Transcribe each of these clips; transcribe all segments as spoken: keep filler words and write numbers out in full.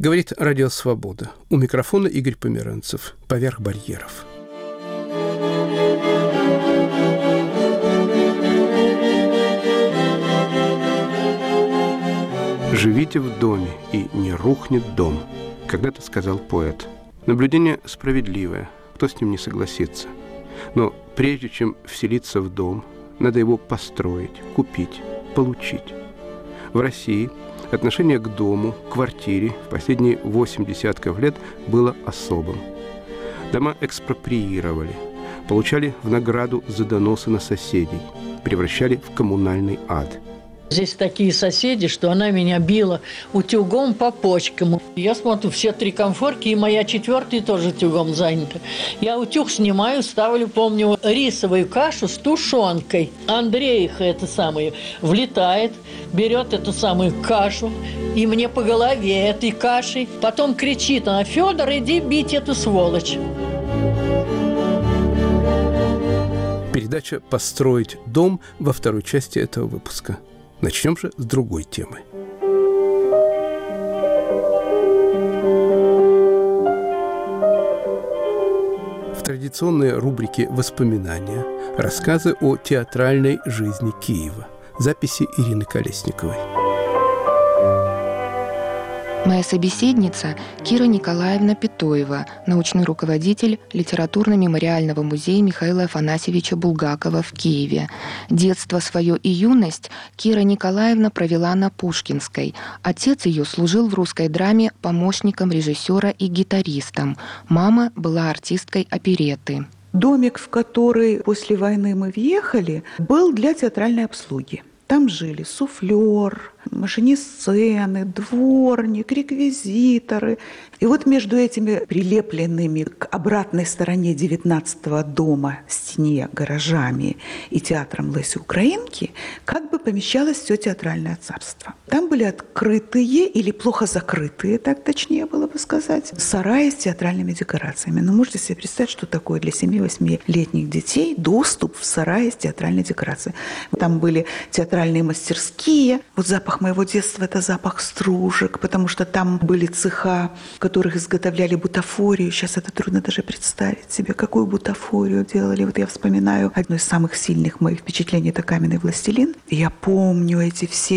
Говорит Радио Свобода. У микрофона Игорь Померанцев. Поверх барьеров. «Живите в доме, и не рухнет дом», — когда-то сказал поэт. Наблюдение справедливое, кто с ним не согласится. Но прежде чем вселиться в дом, надо его построить, купить, получить. В России отношение к дому, квартире в последние восемь десятков лет было особым. Дома экспроприировали, получали в награду за доносы на соседей, превращали в коммунальный ад. Здесь такие соседи, что она меня била утюгом по почкам. Я смотрю, все три комфорки, и моя четвертая тоже утюгом занята. Я утюг снимаю, ставлю, помню, рисовую кашу с тушенкой. Андрейха, это самое, влетает, берет эту самую кашу, и мне по голове этой кашей. Потом кричит она: «Федор, иди бить эту сволочь». Передача «Построить дом» во второй части этого выпуска. Начнем же с другой темы. В традиционной рубрике «Воспоминания» рассказы о театральной жизни Киева. Записи Ирины Колесниковой. Моя собеседница Кира Николаевна Петоева, научный руководитель литературно-мемориального музея Михаила Афанасьевича Булгакова в Киеве. Детство свое и юность Кира Николаевна провела на Пушкинской. Отец ее служил в русской драме помощником режиссера и гитаристом. Мама была артисткой оперетты. Домик, в который после войны мы въехали, был для театральной обслуги. Там жили суфлер, машинист сцены, дворник, реквизиторы. И вот между этими прилепленными к обратной стороне девятнадцатого дома стене гаражами и театром Лесі Українки как бы помещалось все театральное царство. Там были открытые или плохо закрытые, так точнее было бы сказать, сараи с театральными декорациями. Но можете себе представить, что такое для семи-восьмилетних детей доступ в сараи с театральной декорацией. Там были театральные мастерские. Вот запах моего детства – это запах стружек, потому что там были цеха, в которых изготовляли бутафорию. Сейчас это трудно даже представить себе, какую бутафорию делали. Вот я вспоминаю одно из самых сильных моих впечатлений – это «Каменный властелин». Я помню эти все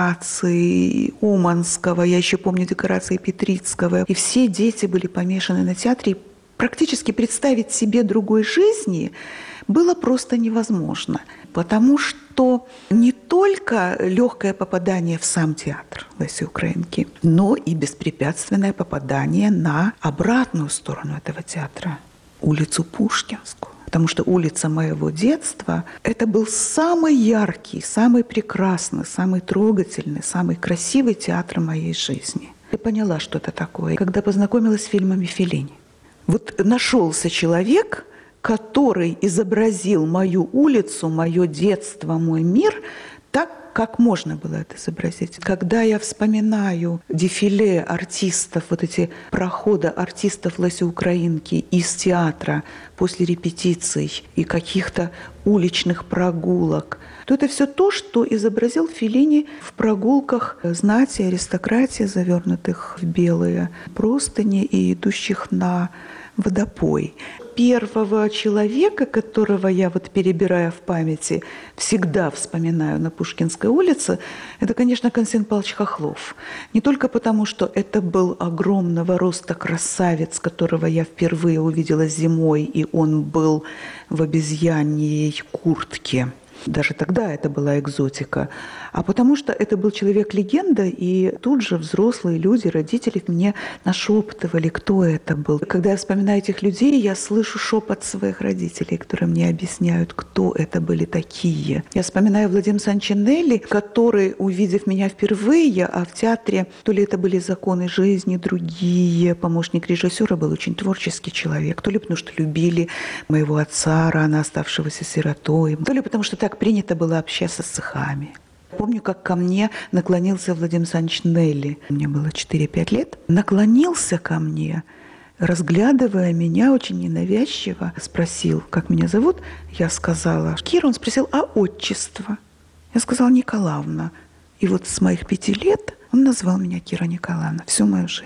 декорации Уманского, я еще помню декорации Петрицкого. И все дети были помешаны на театре. И практически представить себе другой жизни было просто невозможно, потому что не только легкое попадание в сам театр Лесі Українки, но и беспрепятственное попадание на обратную сторону этого театра, улицу Пушкинскую. Потому что улица моего детства – это был самый яркий, самый прекрасный, самый трогательный, самый красивый театр моей жизни. Я поняла, что это такое, когда познакомилась с фильмами Феллини. Вот нашелся человек, который изобразил мою улицу, мое детство, мой мир так, как можно было это изобразить. Когда я вспоминаю дефиле артистов, вот эти проходы артистов Лесі Українки из театра после репетиций и каких-то уличных прогулок, то это все то, что изобразил Феллини в прогулках знати, аристократии, завернутых в белые простыни и идущих на водопой. Первого человека, которого я, вот перебирая в памяти, всегда вспоминаю на Пушкинской улице, это, конечно, Константин Павлович Хохлов. Не только потому, что это был огромного роста красавец, которого я впервые увидела зимой, и он был в обезьяньей куртке. Даже тогда это была экзотика. А потому что это был человек-легенда, и тут же взрослые люди, родители мне нашептывали, кто это был. Когда я вспоминаю этих людей, я слышу шепот своих родителей, которые мне объясняют, кто это были такие. Я вспоминаю Владимира Александровича Нелли, который, увидев меня впервые, а в театре, то ли это были законы жизни, другие, помощник режиссера был очень творческий человек, то ли потому что любили моего отца, рано оставшегося сиротой, то ли потому что так принято было общаться с цехами. Помню, как ко мне наклонился Владимир Александрович Нелли. Мне было четыре-пять лет. Наклонился ко мне, разглядывая меня очень ненавязчиво, спросил, как меня зовут. Я сказала Кира. Он спросил, а отчество? Я сказала Николаевна. И вот с моих пяти лет он назвал меня Кира Николаевна всю мою жизнь.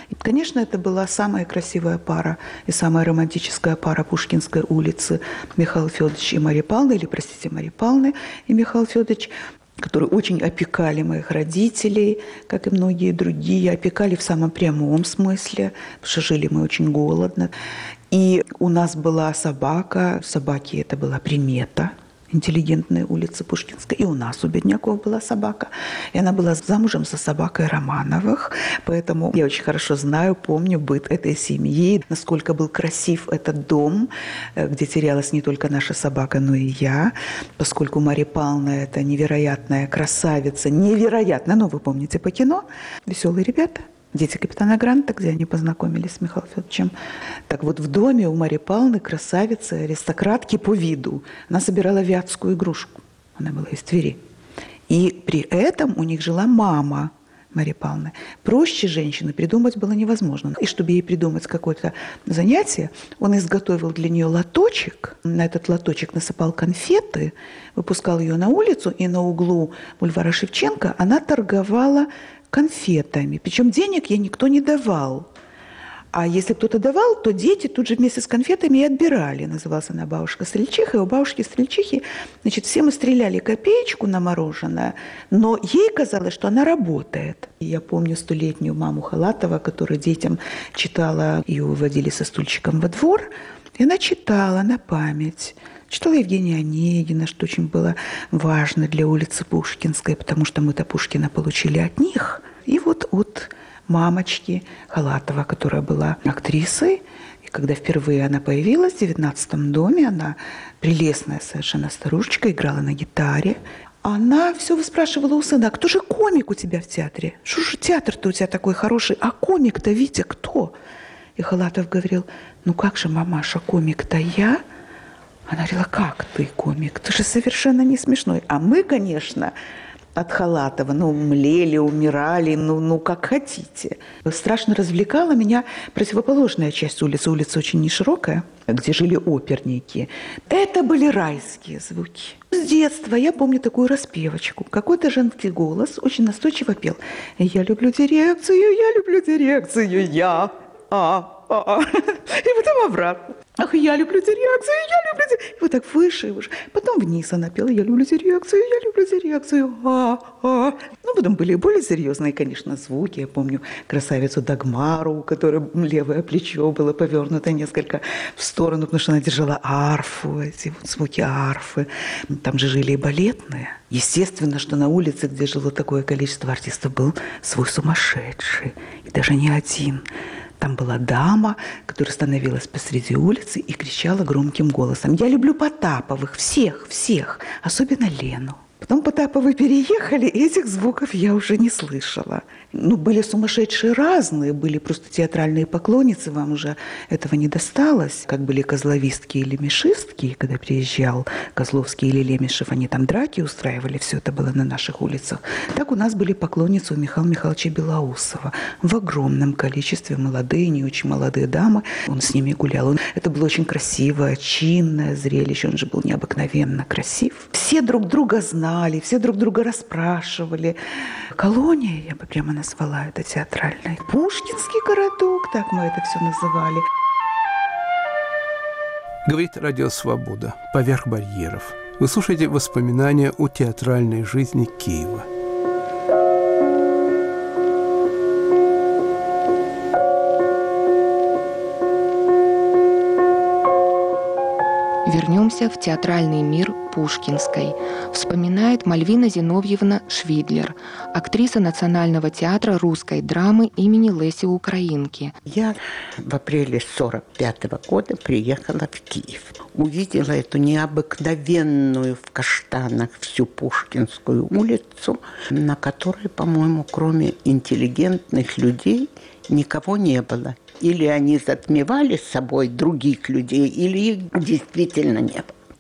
И, конечно, это была самая красивая пара и самая романтическая пара Пушкинской улицы Михаил Федорович и Мария Павловна, или, простите, Мария Павловна и Михаил Федорович, которые очень опекали моих родителей, как и многие другие, опекали в самом прямом смысле, потому что жили мы очень голодно. И у нас была собака, собаки это была примета, интеллигентная улица Пушкинская. И у нас, у бедняков, была собака. И она была замужем за собакой Романовых. Поэтому я очень хорошо знаю, помню быт этой семьи, насколько был красив этот дом, где терялась не только наша собака, но и я. Поскольку Мария Павловна – это невероятная красавица, невероятная, ну, вы помните по кино, «Веселые ребята». Дети капитана Гранта, где они познакомились с Михаилом Федоровичем. Так вот, в доме у Марии Павловны, красавицы, аристократки по виду, она собирала вятскую игрушку. Она была из Твери. И при этом у них жила мама Марии Павловны. Проще женщины придумать было невозможно. И чтобы ей придумать какое-то занятие, он изготовил для нее лоточек. На этот лоточек насыпал конфеты, выпускал ее на улицу, и на углу бульвара Шевченко она торговала конфетами. Причем денег ей никто не давал. А если кто-то давал, то дети тут же вместе с конфетами и отбирали. Называлась она бабушка-стрельчиха. И у бабушки-стрельчихи, значит, все мы стреляли копеечку на мороженое, но ей казалось, что она работает. И я помню столетнюю маму Халатова, которая детям читала, ее выводили со стульчиком во двор, и она читала на память. Читала Евгения Онегина, что очень было важно для улицы Пушкинской, потому что мы-то Пушкина получили от них. И вот от мамочки Халатова, которая была актрисой, и когда впервые она появилась в девятнадцатом доме, она прелестная совершенно старушечка, играла на гитаре. Она все выспрашивала у сына: а кто же комик у тебя в театре? Что же театр-то у тебя такой хороший? А комик-то, Витя, кто? И Халатов говорил: ну как же, мамаша, комик-то я? Она говорила: как ты комик? Ты же совершенно не смешной. А мы, конечно, от Халатова, ну, млели, умирали, ну, ну, как хотите. Страшно развлекала меня противоположная часть улицы. Улица очень неширокая, где жили оперники. Это были райские звуки. С детства я помню такую распевочку. Какой-то женский голос очень настойчиво пел: «Я люблю дирекцию, я люблю дирекцию, я, а, а». И потом обратно. Ах, я люблю дирекцию, я люблю дирекцию. И вот так выше и выше. Потом вниз она пела: я люблю дирекцию, я люблю дирекцию. А, а. Ну, потом были более серьезные, конечно, звуки. Я помню красавицу Дагмару, у которой левое плечо было повернуто несколько в сторону, потому что она держала арфу, эти вот звуки арфы. Там же жили и балетные. Естественно, что на улице, где жило такое количество артистов, был свой сумасшедший. И даже не один. Там была дама, которая становилась посреди улицы и кричала громким голосом: я люблю Потаповых, всех, всех, особенно Лену. Потом Потаповы переехали, и этих звуков я уже не слышала. Ну, были сумасшедшие разные, были просто театральные поклонницы, вам уже этого не досталось. Как были козловистки или мишистки, когда приезжал Козловский или Лемешев, они там драки устраивали, все это было на наших улицах. Так у нас были поклонницы у Михаила Михайловича Белоусова. В огромном количестве молодые, не очень молодые дамы. Он с ними гулял. Это было очень красивое, чинное зрелище. Он же был необыкновенно красив. Все друг друга знали, все друг друга расспрашивали. Колония, я бы прямо назвала это театральной. Пушкинский городок, так мы это все называли. Говорит Радио Свобода. Поверх барьеров. Вы слушаете воспоминания о театральной жизни Киева. Вернемся в театральный мир Пушкинской. Вспоминает Мальвина Зиновьевна Швидлер, актриса Национального театра русской драмы имени Леси Украинки. Я в апреле сорок пятого года приехала в Киев. Увидела эту необыкновенную в Каштанах всю Пушкинскую улицу, на которой, по-моему, кроме интеллигентных людей, никого не было. Или они затмевали с собой других людей, или их действительно не было.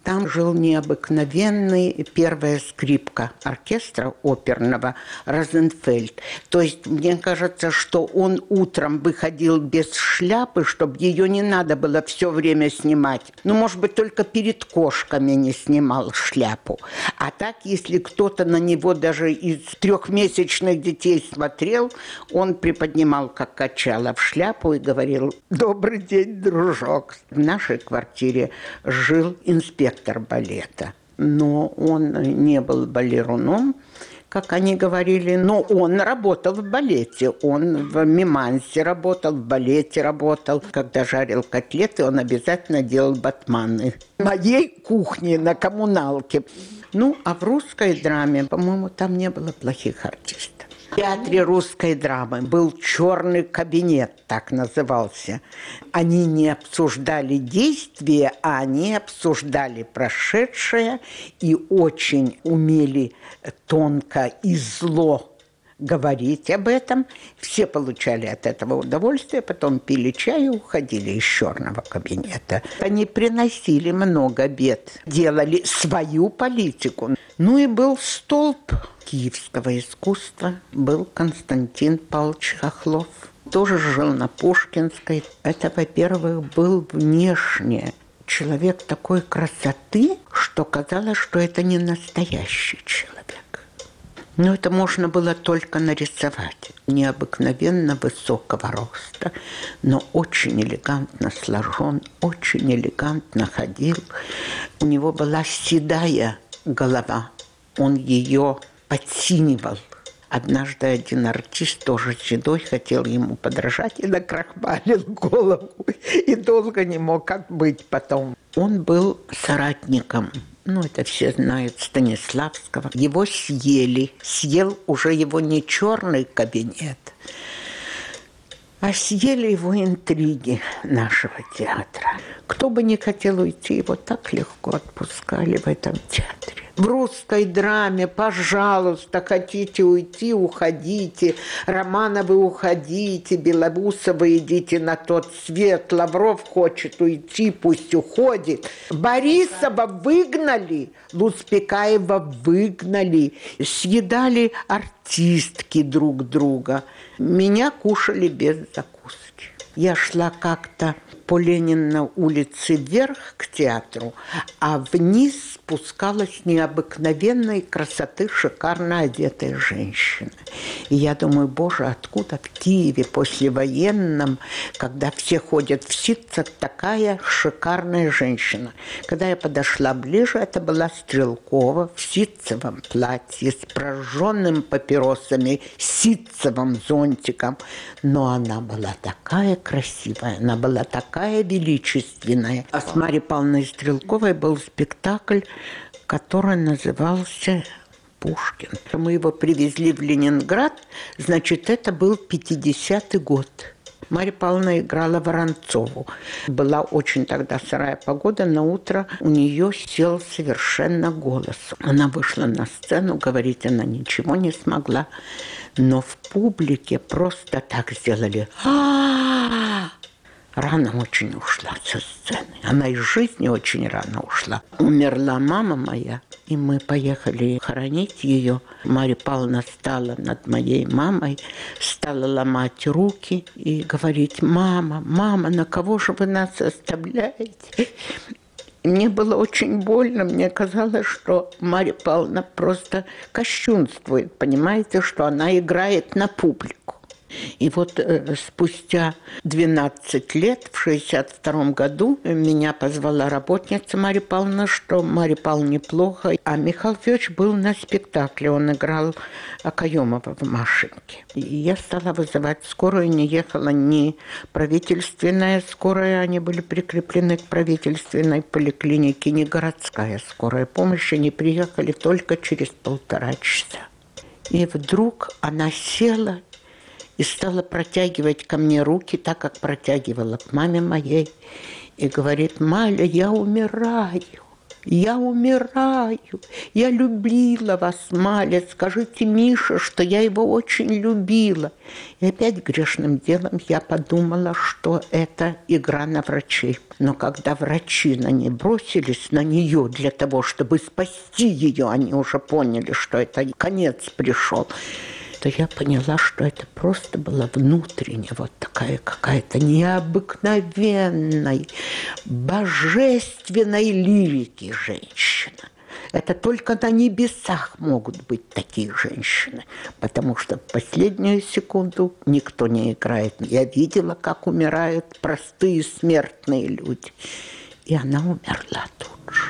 Там жил необыкновенный первая скрипка оркестра оперного Розенфельд. То есть мне кажется, что он утром выходил без шляпы, чтобы ее не надо было все время снимать. Ну, может быть, только перед кошками не снимал шляпу. А так, если кто-то на него даже из трехмесячных детей смотрел, он приподнимал, как качало, в шляпу и говорил: «Добрый день, дружок». В нашей квартире жил инспектор балета. Но он не был балеруном, как они говорили, но он работал в балете. Он в мимансе работал, в балете работал. Когда жарил котлеты, он обязательно делал батманы. В моей кухне на коммуналке. Ну, а в русской драме, по-моему, там не было плохих артистов. В театре русской драмы был черный кабинет, так назывался. Они не обсуждали действия, а они обсуждали прошедшее и очень умели тонко и зло говорить об этом. Все получали от этого удовольствие, потом пили чай и уходили из черного кабинета. Они приносили много бед, делали свою политику. Ну и был столб киевского искусства, был Константин Павлович Хохлов. Тоже жил на Пушкинской. Это, во-первых, был внешне человек такой красоты, что казалось, что это не настоящий человек. Но это можно было только нарисовать. Необыкновенно высокого роста, но очень элегантно сложен, очень элегантно ходил. У него была седая голова, он ее подсинивал. Однажды один артист, тоже седой, хотел ему подражать и накрахмалил голову. И долго не мог отбыть потом. Он был соратником, ну, это все знают, Станиславского. Его съели. Съел уже его не черный кабинет, а съели его интриги нашего театра. Кто бы не хотел уйти, его так легко отпускали в этом театре. В русской драме, пожалуйста, хотите уйти, уходите. Романовы, уходите. Белоусовы, идите на тот свет. Лавров хочет уйти, пусть уходит. Борисова выгнали, Луспекаева выгнали. Съедали артистки друг друга. Меня кушали без закуски. Я шла как-то по Ленина улице вверх к театру, а вниз спускалась необыкновенной красоты шикарно одетая женщина. И я думаю, боже, откуда в Киеве послевоенном, когда все ходят в ситцах, такая шикарная женщина? Когда я подошла ближе, это была Стрелкова в ситцевом платье с прожженным папиросами, ситцевым зонтиком. Но она была такая красивая, она была такая величественная. А с Марьей Павловной Стрелковой был спектакль, который назывался «Пушкин». Мы его привезли в Ленинград, значит, это был пятидесятый год. Марья Павловна играла Воронцову. Была очень тогда сырая погода, на утро у нее сел совершенно голос. Она вышла на сцену, говорить она ничего не смогла, но в публике просто так сделали «А-а-а!». Рано очень ушла со сцены. Она из жизни очень рано ушла. Умерла мама моя, и мы поехали хоронить ее. Марья Павловна стала над моей мамой, стала ломать руки и говорить: «Мама, мама, на кого же вы нас оставляете?» И мне было очень больно. Мне казалось, что Марья Павловна просто кощунствует. Понимаете, что она играет на публику. И вот э, спустя двенадцать лет, в шестьдесят втором году, меня позвала работница Марья Павловна, что Марья Павловна неплохо. А Михаил Федорович был на спектакле, он играл Окаемова в «Машинке». И я стала вызывать скорую, не ехала ни правительственная скорая, они были прикреплены к правительственной поликлинике, ни городская скорая помощь, они приехали только через полтора часа. И вдруг она села и стала протягивать ко мне руки, так как протягивала к маме моей. И говорит: «Маля, я умираю, Я умираю. Я любила вас, Маля. Скажите Мише, что я его очень любила. И опять грешным делом я подумала, что это игра на врачей. Но когда врачи на ней бросились, на нее для того, чтобы спасти ее, они уже поняли, что это конец пришел, то я поняла, что это просто была внутренняя вот такая какая-то необыкновенной, божественной лирики женщина. Это только на небесах могут быть такие женщины, потому что в последнюю секунду никто не играет. Я видела, как умирают простые смертные люди, и она умерла тут же.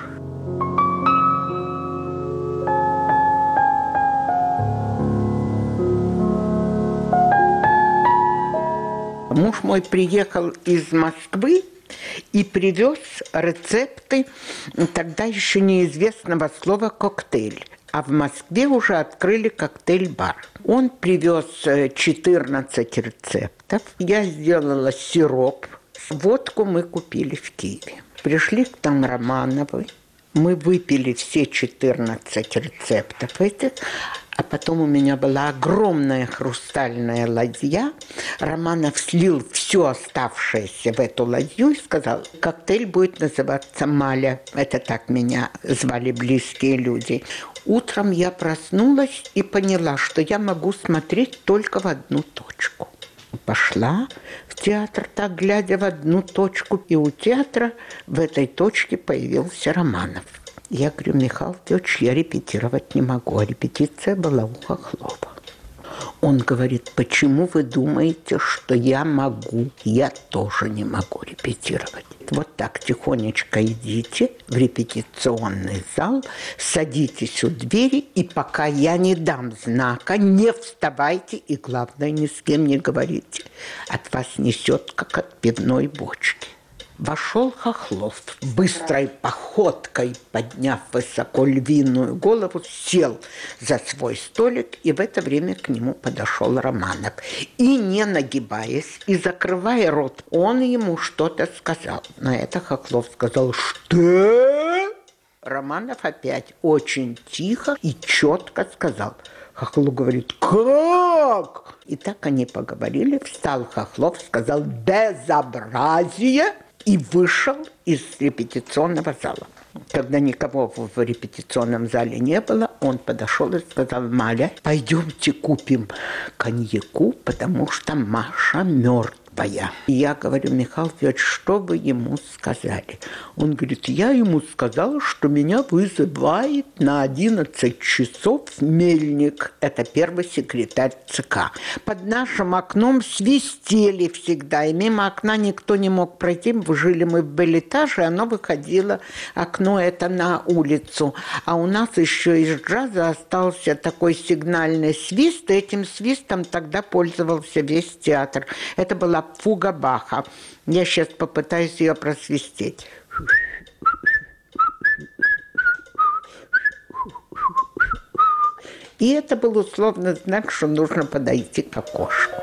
Муж мой приехал из Москвы и привез рецепты тогда еще неизвестного слова «коктейль». А в Москве уже открыли коктейль-бар. Он привез четырнадцать рецептов. Я сделала сироп. Водку мы купили в Киеве. Пришли к там Романовой. Мы выпили все четырнадцать рецептов этих. А потом у меня была огромная хрустальная ладья. Романов слил все оставшееся в эту ладью и сказал, коктейль будет называться «Маля». Это так меня звали близкие люди. Утром я проснулась и поняла, что я могу смотреть только в одну точку. Пошла в театр, так глядя в одну точку, и у театра в этой точке появился Романов. Я говорю, Михаил Федорович, я репетировать не могу. А репетиция была у Хохлова. Он говорит, почему вы думаете, что я могу? Я тоже не могу репетировать. Вот так тихонечко идите в репетиционный зал, садитесь у двери, и пока я не дам знака, не вставайте и, главное, ни с кем не говорите. От вас несет, как от пивной бочки. Вошел Хохлов, быстрой походкой, подняв высоко львиную голову, сел за свой столик, и в это время к нему подошел Романов. И, не нагибаясь, и закрывая рот, он ему что-то сказал. На это Хохлов сказал, что? Романов опять очень тихо и четко сказал. Хохлов говорит, как? И так они поговорили. Встал Хохлов, сказал, безобразие, и вышел из репетиционного зала. Когда никого в репетиционном зале не было, он подошел и сказал, Маля, пойдемте купим коньяку, потому что Маша мертвая. И я говорю, Михаил Федорович, что вы ему сказали? Он говорит, я ему сказал, что меня вызывает на одиннадцать часов Мельник, это первый секретарь ЦК. Под нашим окном свистели всегда, и мимо окна никто не мог пройти. Жили мы в бельэтаже, оно выходило, окно это на улицу. А у нас еще из джаза остался такой сигнальный свист, и этим свистом тогда пользовался весь театр. Это была фуга Баха. Я сейчас попытаюсь ее просвистеть. И это был условный знак, что нужно подойти к окошку.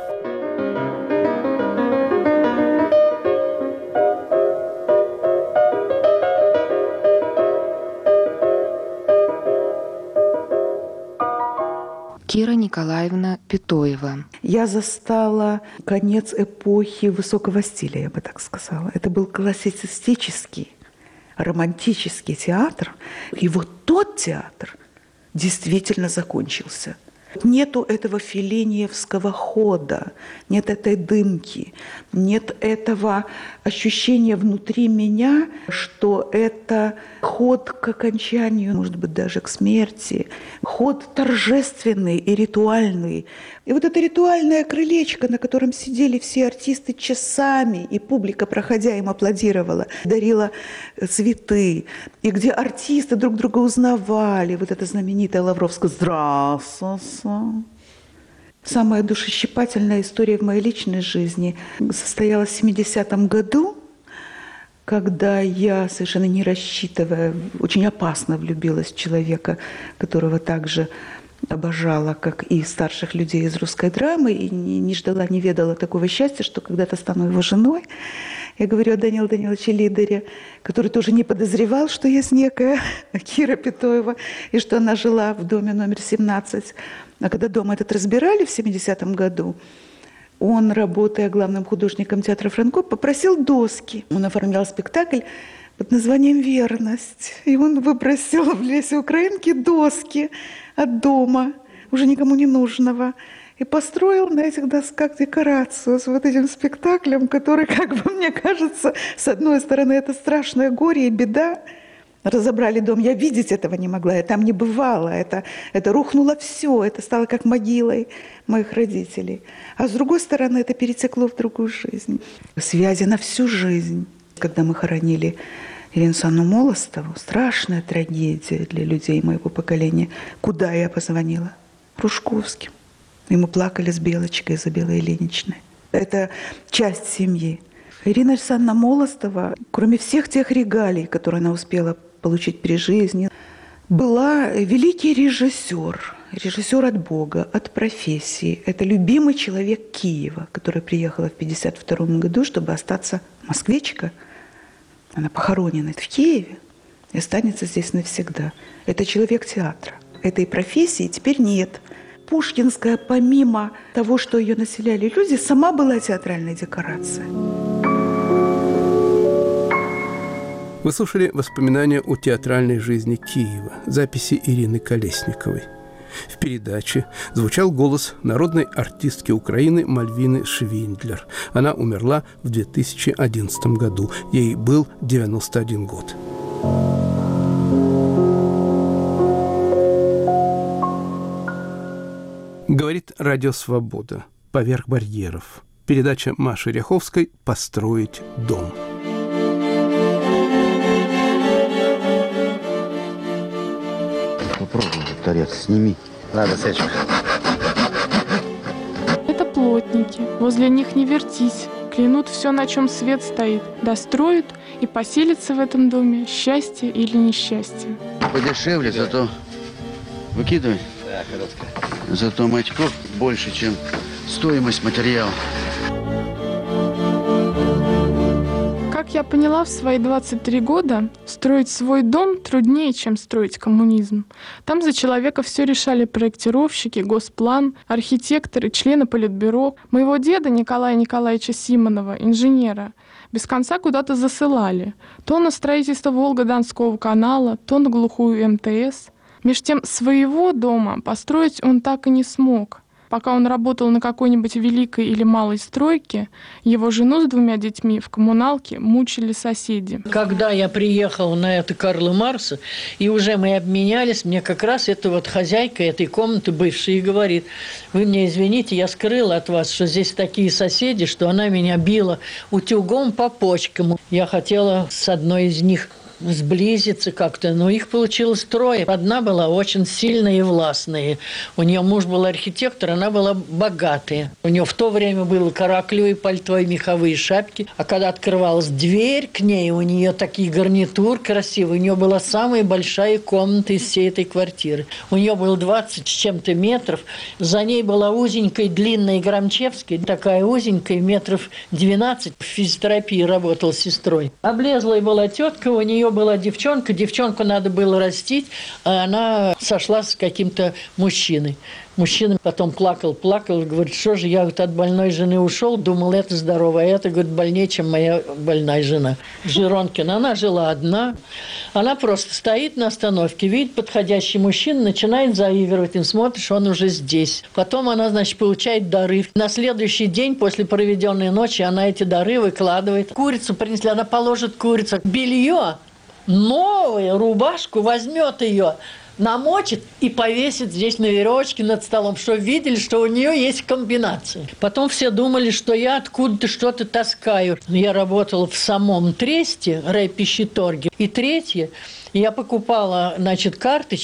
Кира Николаевна Петоева. Я застала конец эпохи высокого стиля, я бы так сказала. Это был классицистический, романтический театр. И вот тот театр действительно закончился. Нету этого феллиниевского хода, нет этой дымки, нет этого ощущения внутри меня, что это ход к окончанию, может быть, даже к смерти, ход торжественный и ритуальный. И вот это ритуальное крылечко, на котором сидели все артисты часами, и публика, проходя, им аплодировала, дарила цветы, и где артисты друг друга узнавали, вот это знаменитое Лавровское «Здравствуйте». Самая душещипательная история в моей личной жизни состоялась в семидесятом году, когда я, совершенно не рассчитывая, очень опасно влюбилась в человека, которого также обожала, как и старших людей из русской драмы, и не, не ждала, не ведала такого счастья, что когда-то стану его женой. Я говорю о Даниле Даниловиче Лидере, который тоже не подозревал, что есть некая Кира Петоева, и что она жила в доме номер семнадцать. А когда дом этот разбирали в семидесятом году, он, работая главным художником театра Франко, попросил доски. Он оформлял спектакль под названием «Верность». И он выбросил в лесе Украинки доски от дома, уже никому не нужного. И построил на этих досках декорацию с вот этим спектаклем, который, как бы мне кажется, с одной стороны, это страшное горе и беда. Разобрали дом, я видеть этого не могла, я там не бывала, это, это рухнуло все, это стало как могилой моих родителей. А с другой стороны, это перетекло в другую жизнь. Связи на всю жизнь. Когда мы хоронили Ирину Санну Молостову, страшная трагедия для людей моего поколения. Куда я позвонила? Ружковским. И мы плакали с Белочкой за Белой Ильиничной. Это часть семьи. Ирина Александровна Молостова, кроме всех тех регалий, которые она успела получить при жизни, была великий режиссер. Режиссер от Бога, от профессии. Это любимый человек Киева, который приехала в пятьдесят втором году, чтобы остаться москвичка. Она похоронена в Киеве и останется здесь навсегда. Это человек театра. Этой профессии теперь нет. Пушкинская, помимо того, что ее населяли люди, сама была театральной декорацией. Вы слушали воспоминания о театральной жизни Киева, записи Ирины Колесниковой. В передаче звучал голос народной артистки Украины Мальвины Швиндлер. Она умерла в две тысячи одиннадцатом году. Ей был девяносто один год. Говорит Радио Свобода. Поверх барьеров. Передача Маши Ряховской «Построить дом». Попробуй торец, сними. Ладно, Сечка. Это плотники. Возле них не вертись. Клянут все, на чем свет стоит. Достроят и поселятся в этом доме, счастье или несчастье. Подешевле, зато выкидывай. Да, короткая. Зато матьков больше, чем стоимость материала. Как я поняла в свои двадцать три года, строить свой дом труднее, чем строить коммунизм. Там за человека все решали проектировщики, госплан, архитекторы, члены политбюро. Моего деда Николая Николаевича Симонова, инженера, без конца куда-то засылали. То на строительство Волго-Донского канала, то на глухую эм тэ эс. Меж тем своего дома построить он так и не смог. Пока он работал на какой-нибудь великой или малой стройке, его жену с двумя детьми в коммуналке мучили соседи. Когда я приехала на это Карла Маркса, и уже мы обменялись, мне как раз эта вот хозяйка этой комнаты, бывшая, и говорит: вы мне извините, я скрыла от вас, что здесь такие соседи, что она меня била утюгом по почкам. Я хотела с одной из них сблизиться как-то, но их получилось трое. Одна была очень сильная и властная. У нее муж был архитектор, она была богатая. У нее в то время было каракулевое пальто и меховые шапки. А когда открывалась дверь к ней, у нее такие гарнитур красивые. У нее была самая большая комната из всей этой квартиры. У нее было двадцать с чем-то метров. За ней была узенькая, длинная Громчевская, такая узенькая, метров двенадцать. В физиотерапии работала сестрой. Облезлая была тетка, у нее была девчонка, девчонку надо было растить, а она сошла с каким-то мужчиной. Мужчина потом плакал, плакал, говорит: что же я вот от больной жены ушел, думал, это здорово, а это, говорит, больнее, чем моя больная жена. Жиронкина, она жила одна, она просто стоит на остановке, видит подходящий мужчина, начинает заигрывать, и смотришь, он уже здесь. Потом она, значит, получает дары. На следующий день после проведенной ночи она эти дары выкладывает. Курицу принесли, она положит курицу, белье, новую рубашку, возьмет ее, намочит и повесит здесь на веревочке над столом, что видели, что у нее есть комбинация. Потом все думали, что я откуда-то что-то таскаю. Я работала в самом Тресте, райпищеторге. И третье, я покупала, значит, карточки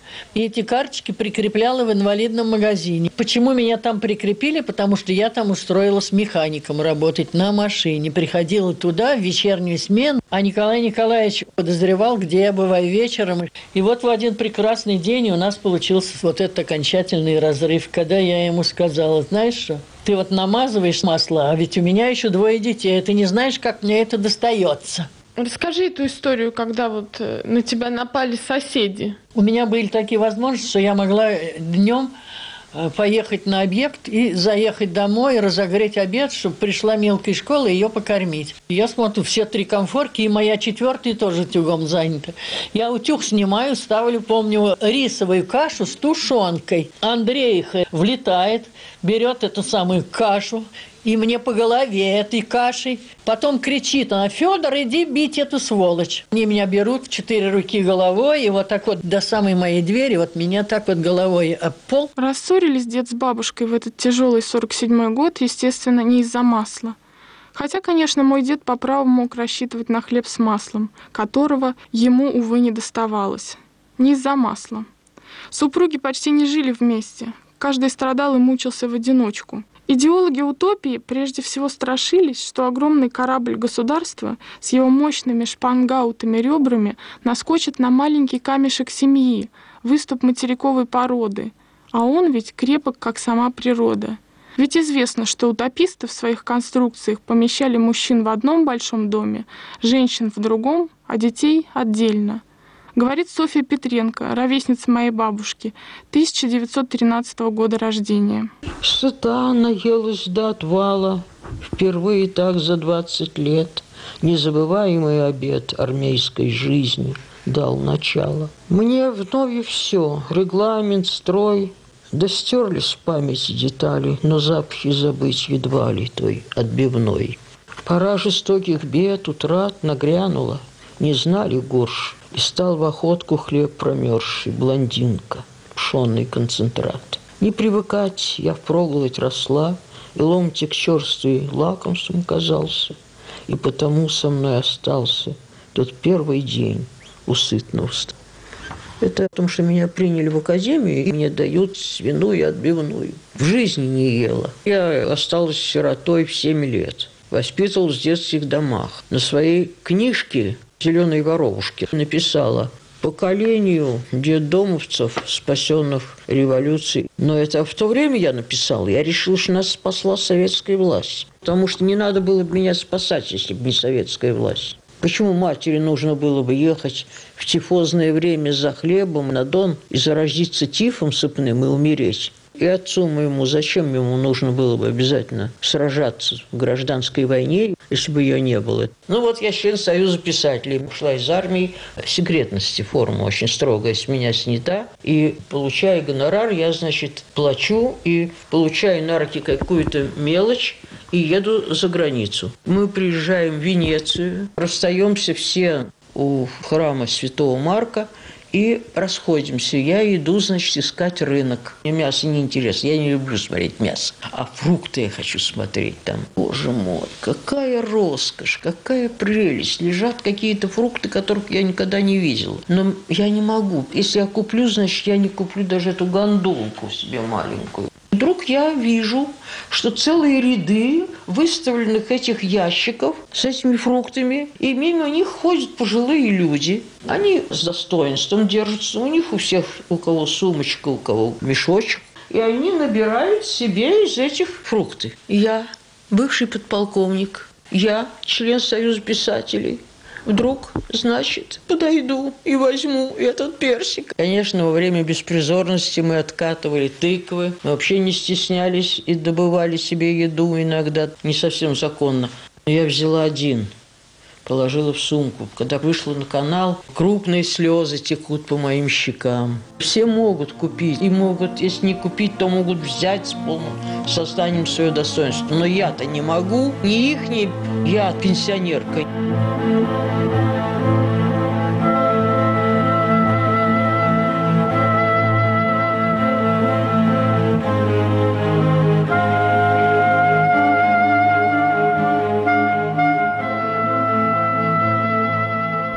И эти карточки прикрепляла в инвалидном магазине. Почему меня там прикрепили? Потому что я там устроилась механиком работать на машине. Приходила туда в вечернюю смену, а Николай Николаевич подозревал, где я бываю вечером. И вот в один прекрасный день у нас получился вот этот окончательный разрыв, когда я ему сказала: знаешь что, ты вот намазываешь масло, а ведь у меня еще двое детей, ты не знаешь, как мне это достается. Расскажи эту историю, когда вот на тебя напали соседи. У меня были такие возможности, что я могла днем поехать на объект и заехать домой, разогреть обед, чтобы пришла мелкая школа и ее покормить. Я смотрю, все три комфорки, и моя четвертая тоже утюгом занята. Я утюг снимаю, ставлю, помню, рисовую кашу с тушенкой. Андрейха влетает, берет эту самую кашу, и мне по голове этой кашей. Потом кричит она: Федор, иди бить эту сволочь. Они меня берут в четыре руки головой, и вот так вот до самой моей двери, вот меня так вот головой об пол. Рассорились дед с бабушкой в этот тяжелый сорок седьмой год, естественно, не из-за масла. Хотя, конечно, мой дед по праву мог рассчитывать на хлеб с маслом, которого ему, увы, не доставалось. Не из-за масла. Супруги почти не жили вместе. Каждый страдал и мучился в одиночку. Идеологи утопии прежде всего страшились, что огромный корабль государства с его мощными шпангаутами ребрами наскочит на маленький камешек семьи, выступ материковой породы, а он ведь крепок, как сама природа. Ведь известно, что утописты в своих конструкциях помещали мужчин в одном большом доме, женщин в другом, а детей отдельно. Говорит Софья Петренко, ровесница моей бабушки, тысяча девятьсот тринадцатого года рождения. Сыта наелась до отвала, впервые так за двадцать лет. Незабываемый обет армейской жизни дал начало. Мне вновь все, регламент, строй, да стерлись в памяти детали, но запахи забыть едва ли той отбивной. Пора жестоких бед, утрат нагрянула, не знали горш. И стал в охотку хлеб промерзший, блондинка, пшенный концентрат. Не привыкать, я впроголодь росла, и ломтик черствый лакомством казался, и потому со мной остался тот первый день у сытного стола. Это о том, что меня приняли в академию, и мне дают свиную отбивную. В жизни не ела. Я осталась сиротой в семь лет. Воспитывалась в детских домах. На своей книжке «Зеленой воровушки» написала: поколению детдомовцев, спасенных революцией. Но это в то время я написала. Я решила, что нас спасла советская власть. Потому что не надо было бы меня спасать, если бы не советская власть. Почему матери нужно было бы ехать в тифозное время за хлебом на Дон и заразиться тифом сыпным и умереть? И отцу моему, зачем ему нужно было бы обязательно сражаться в гражданской войне, если бы ее не было? Ну вот я член Союза писателей, ушла из армии, секретности форма очень строгая с меня снята, и получая гонорар, я, значит, плачу и получаю на руки какую-то мелочь и еду за границу. Мы приезжаем в Венецию, расстаемся все у храма Святого Марка, и расходимся. Я иду, значит, искать рынок. Мне мясо неинтересно. Я не люблю смотреть мясо. А фрукты я хочу смотреть там. Боже мой, какая роскошь, какая прелесть. Лежат какие-то фрукты, которых я никогда не видела. Но я не могу. Если я куплю, значит, я не куплю даже эту гондолку себе маленькую. Вдруг я вижу, что целые ряды выставленных этих ящиков с этими фруктами, и мимо них ходят пожилые люди. Они с достоинством держатся, у них у всех, у кого сумочка, у кого мешочек, и они набирают себе из этих фрукты. Я, бывший подполковник, я, член Союза писателей, вдруг, значит, подойду и возьму этот персик. Конечно, во время беспризорности мы откатывали тыквы, мы вообще не стеснялись и добывали себе еду иногда, не совсем законно. Но я взяла один, положила в сумку. Когда вышла на канал, крупные слезы текут по моим щекам. Все могут купить, и могут, если не купить, то могут взять с полным сознанием свое достоинство. Но я-то не могу, ни их, ни я пенсионерка.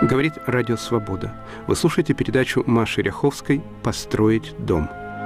Говорит Радио Свобода. Вы слушаете передачу Маши Ряховской «Построить дом».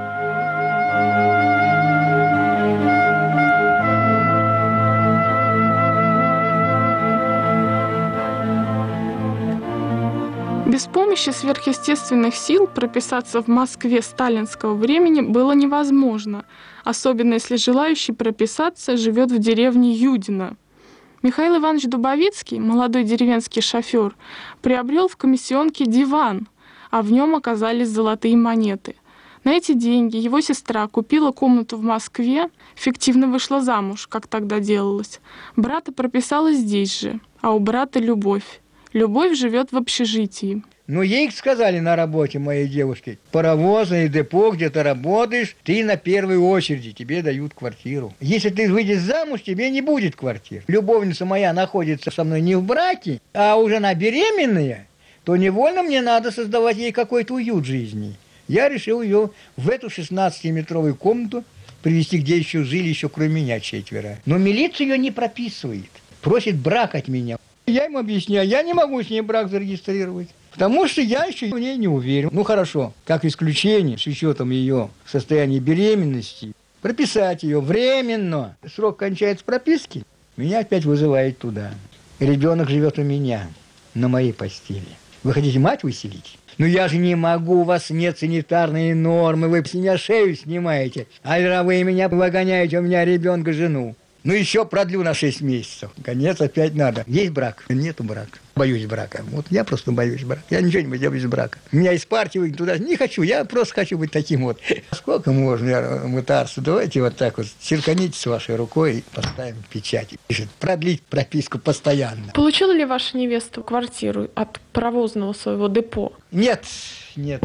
Без помощи сверхъестественных сил прописаться в Москве сталинского времени было невозможно, особенно если желающий прописаться живет в деревне Юдино. Михаил Иванович Дубовицкий, молодой деревенский шофер, приобрел в комиссионке диван, а в нем оказались золотые монеты. На эти деньги его сестра купила комнату в Москве, фиктивно вышла замуж, как тогда делалось. Брата прописала здесь же, а у брата любовь. Любовь живет в общежитии. Ну, ей сказали на работе, моей девушке, паровозное депо, где ты работаешь, ты на первой очереди, тебе дают квартиру. Если ты выйдешь замуж, тебе не будет квартир. Любовница моя находится со мной не в браке, а уже она беременная, то невольно мне надо создавать ей какой-то уют жизни. Я решил ее в эту шестнадцатиметровую комнату привести, где еще жили, еще кроме меня четверо. Но милиция ее не прописывает, просит брак от меня. Я им объясняю, я не могу с ней брак зарегистрировать, потому что я еще в ней не уверен. Ну хорошо, как исключение, с учетом ее состояния беременности, прописать ее временно. Срок кончается прописки, меня опять вызывает туда. Ребенок живет у меня, на моей постели. Вы хотите мать выселить? Ну я же не могу, у вас нет санитарной нормы, вы с меня шею снимаете, а вы меня выгоняете, у меня ребенка, жену. Ну, еще продлю на шесть месяцев. Конец опять надо. Есть брак? Нету брака. Боюсь брака. Вот я просто боюсь брака. Я ничего не боюсь без брака. Меня из партии выгнать туда не хочу. Я просто хочу быть таким вот. Сколько можно мытарства? Давайте вот так вот черканите с вашей рукой и поставим печать. Пишет, продлить прописку постоянно. Получила ли ваша невеста квартиру от паровозного своего депо? Нет, нет.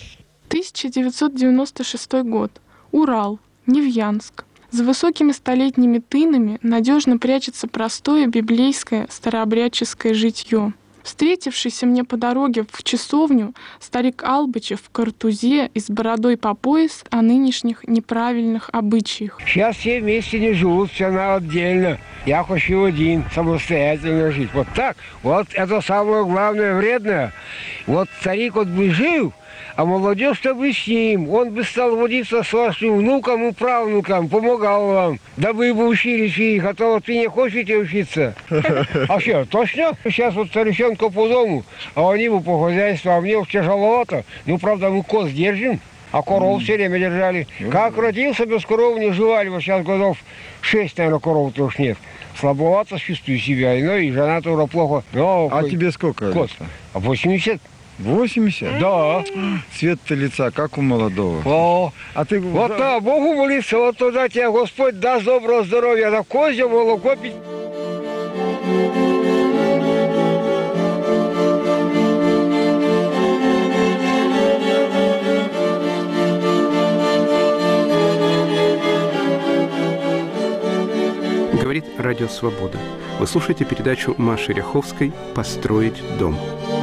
тысяча девятьсот девяносто шестой год. Урал. Невьянск. За высокими столетними тынами надежно прячется простое библейское старообрядческое житье. Встретившийся мне по дороге в часовню старик Албычев в картузе и с бородой по пояс о нынешних неправильных обычаях. Сейчас все вместе не живут, все на отдельно. Я хочу один, самостоятельно жить. Вот так. Вот это самое главное, вредное. Вот старик вот бы жил, а молодежь-то бы с ним. Он бы стал водиться с вашим внуком и правнуком, помогал вам. Да вы бы учились их, а то вот вы не хотите учиться. А что, точно? Сейчас вот старичонка по дому, а они бы по хозяйству, а мне тяжеловато. Ну, правда, мы коз держим, а коров все время держали. Как родился, без коров не жевали. Вот сейчас годов шесть, наверное, коров-то уж нет. Слабовато чувствую себя, ну и жена тоже плохо. Но, а хоть... тебе сколько лет? А восемьдесят. восемьдесят? Да. Цвет-то лица, как у молодого. О, а ты... Вот да, Богу молиться, вот туда тебе Господь даст доброго здоровья, на козье молоко пить. Говорит Радио Свобода. Вы слушаете передачу Маши Ряховской «Построить дом».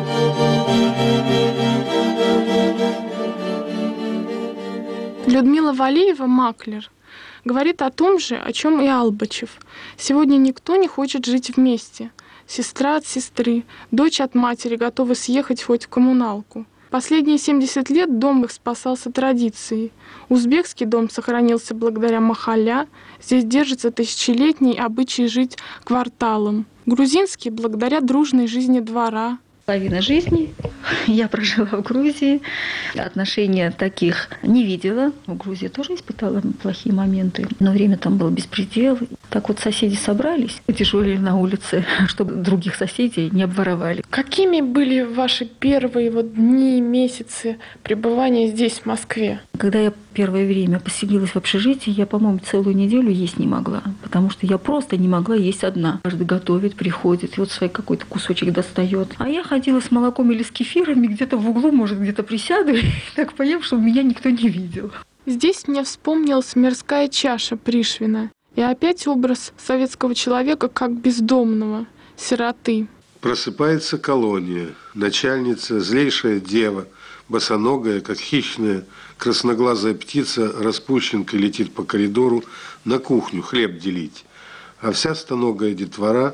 Людмила Валиева, маклер, говорит о том же, о чем и Албычев. Сегодня никто не хочет жить вместе. Сестра от сестры, дочь от матери готовы съехать хоть в коммуналку. Последние семьдесят лет дом их спасался традицией. Узбекский дом сохранился благодаря махалля. Здесь держится тысячелетний обычай жить кварталом. Грузинский благодаря дружной жизни двора. Половина жизни я прожила в Грузии. Отношения таких не видела. В Грузии тоже испытала плохие моменты. Но время там было беспредел. Так вот соседи собрались, дежурили на улице, чтобы других соседей не обворовали. Какими были ваши первые вот дни, месяцы пребывания здесь, в Москве? Когда я первое время поселилась в общежитии, я, по-моему, целую неделю есть не могла. Потому что я просто не могла есть одна. Каждый готовит, приходит, и вот свой какой-то кусочек достает. А я ходила с молоком или с кефирами, где-то в углу, может, где-то присяду, и так поем, что меня никто не видел. Здесь мне вспомнилась мирская чаша Пришвина. И опять образ советского человека как бездомного, сироты. Просыпается колония, начальница, злейшая дева, босоногая, как хищная, красноглазая птица, распущенкой летит по коридору на кухню хлеб делить. А вся стоногая детвора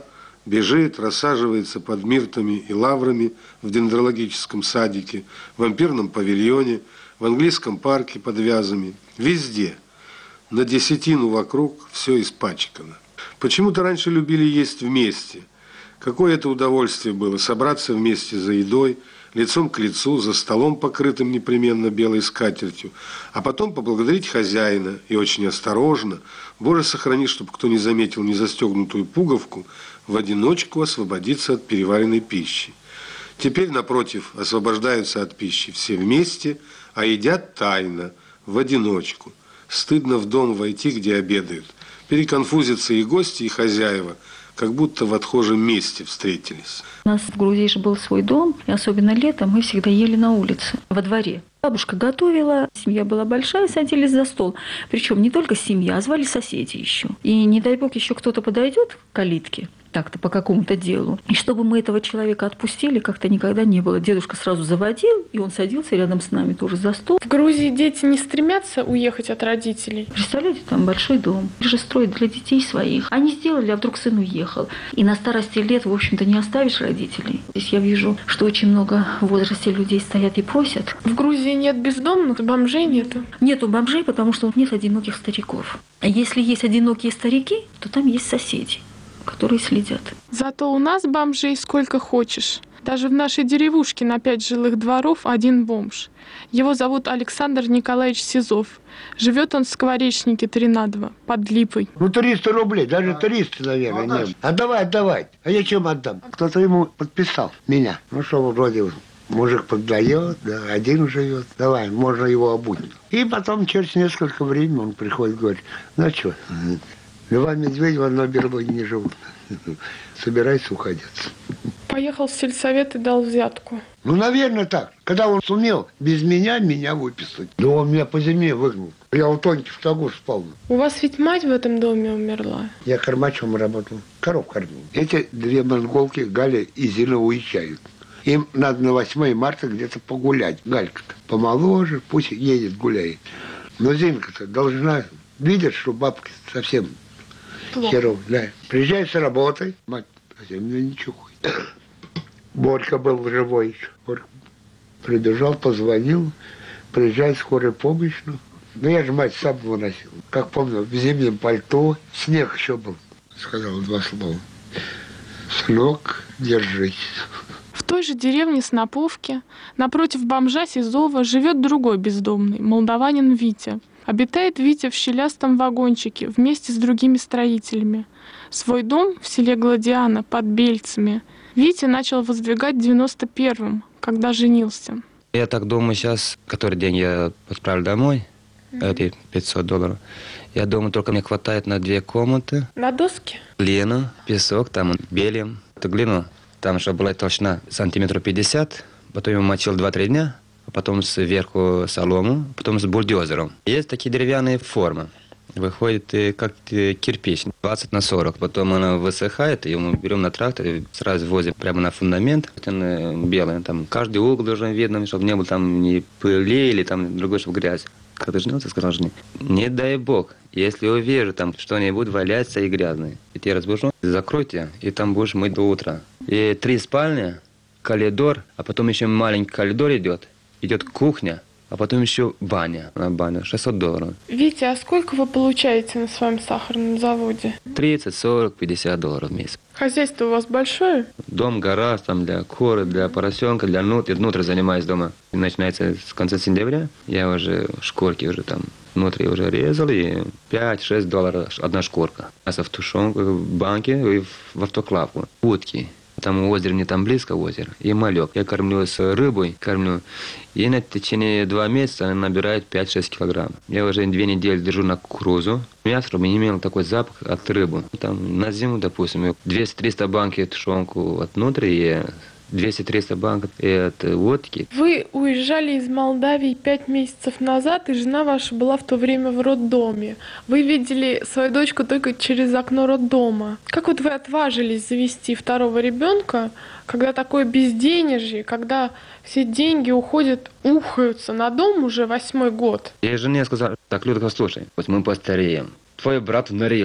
Бежит, рассаживается под миртами и лаврами в дендрологическом садике, в вампирном павильоне, в английском парке под вязами. Везде. На десятину вокруг все испачкано. Почему-то раньше любили есть вместе. Какое это удовольствие было собраться вместе за едой, лицом к лицу, за столом, покрытым непременно белой скатертью, а потом поблагодарить хозяина и очень осторожно, Боже, сохрани, чтобы кто не заметил незастегнутую пуговку, в одиночку освободиться от переваренной пищи. Теперь, напротив, освобождаются от пищи все вместе, а едят тайно, в одиночку. Стыдно в дом войти, где обедают. Переконфузятся и гости, и хозяева, как будто в отхожем месте встретились. У нас в Грузии же был свой дом, и особенно летом мы всегда ели на улице, во дворе. Бабушка готовила, семья была большая, садились за стол. Причем не только семья, а звали соседи еще. И не дай бог еще кто-то подойдет к калитке, так-то по какому-то делу. И чтобы мы этого человека отпустили, как-то никогда не было. Дедушка сразу заводил, и он садился рядом с нами тоже за стол. В Грузии дети не стремятся уехать от родителей? Представляете, там большой дом. Их же строят для детей своих. Они сделали, а вдруг сын уехал. И на старости лет, в общем-то, не оставишь родителей. Здесь я вижу, что очень много в возрасте людей стоят и просят. В Грузии нет бездомных, бомжей нету? Нету бомжей, потому что нет одиноких стариков. А если есть одинокие старики, то там есть соседи, которые следят. Зато у нас бомжей сколько хочешь. Даже в нашей деревушке на пять жилых дворов один бомж. Его зовут Александр Николаевич Сизов. Живет он в Скворечнике три на два, под Липой. Ну, триста рублей, даже триста, наверное, ну, нет. Отдавай, отдавай. А я чем отдам? Кто-то ему подписал меня. Ну, что, вроде мужик поддает, да, один живет. Давай, можно его обуть. И потом через несколько времени он приходит, говорит, ну, что, два медведя в одной берлоге не живут. Собирайся уходить. Поехал в сельсовет и дал взятку. Ну, наверное, так. Когда он сумел без меня, меня выписать. Да он меня по зиме выгнал. Я у Тоньки в тагу спал. У вас ведь мать в этом доме умерла? Я кормачом работал. Коров кормил. Эти две монголки, Галя и Зина, уезжают. Им надо на восьмое марта где-то погулять. Галька-то помоложе, пусть едет, гуляет. Но Зинка-то должна видеть, что бабки совсем херово. Да. Приезжает с работы, мать совсем ничего. Борька был живой еще. Борька прибежал, позвонил, приезжает скорая помощь. Ну, ну я же мать сам выносил. Как помню, в зимнем пальто, снег еще был. Сказал два слова. Сынок, держись. В той же деревне Сноповке, напротив бомжа Сизова, живет другой бездомный, молдаванин Витя. Обитает Витя в щелястом вагончике вместе с другими строителями. Свой дом в селе Гладиана под Бельцами Витя начал воздвигать в девяносто первом, когда женился. Я так думаю, сейчас, который день я отправлю домой, mm-hmm. эти пятьсот долларов, я думаю, только мне хватает на две комнаты. На доске? Глину, песок, там белим. Эту глину, там, чтобы была толщина сантиметров пятьдесят, потом я мочил два-три дня, а потом сверху солому, потом с бульдозером. Есть такие деревянные формы. Выходит как кирпич, двадцать на сорок. Потом она высыхает, и мы берем на трактор и сразу возим прямо на фундамент. Он белый, там каждый угол должен видно, чтобы не было там ни пыли или там другой, чтобы грязь. Когда женился, сказал жене, не дай бог, если увижу там что-нибудь валяется и грязное, и тебя разбужу, закройте, и там будешь мыть до утра. И три спальни, коридор, а потом еще маленький коридор идет, идет кухня. А потом еще баня, на баню, шестьсот долларов. Витя, а сколько вы получаете на своем сахарном заводе? тридцать, сорок, пятьдесят долларов в месяц. Хозяйство у вас большое? Дом, гараж, там для куры, для поросенка, для нут. Я внутрь занимаюсь дома. И начинается с конца сентября. Я уже шкурки уже там внутри уже резал, и пять-шесть долларов одна шкурка. Мясо в тушенку, в банке и в автоклавку. Утки. Там озеро, не там близко озеро, и малек. Я кормлю с рыбой, кормлю. И на течение два месяца она набирает пять-шесть килограмм. Я уже две недели держу на кукурузу. Мясо, чтобы не имело такой запах от рыбы. Там на зиму, допустим, двести-триста банки тушенку от внутри и двести-триста банок от водки. Вы уезжали из Молдавии пять месяцев назад, и жена ваша была в то время в роддоме. Вы видели свою дочку только через окно роддома. Как вот вы отважились завести второго ребенка, когда такое безденежье, когда все деньги уходят, ухаются на дом уже восьмой год? Я жене сказал, так, Людка, слушай, вот мы постареем. Твой брат в Норильске.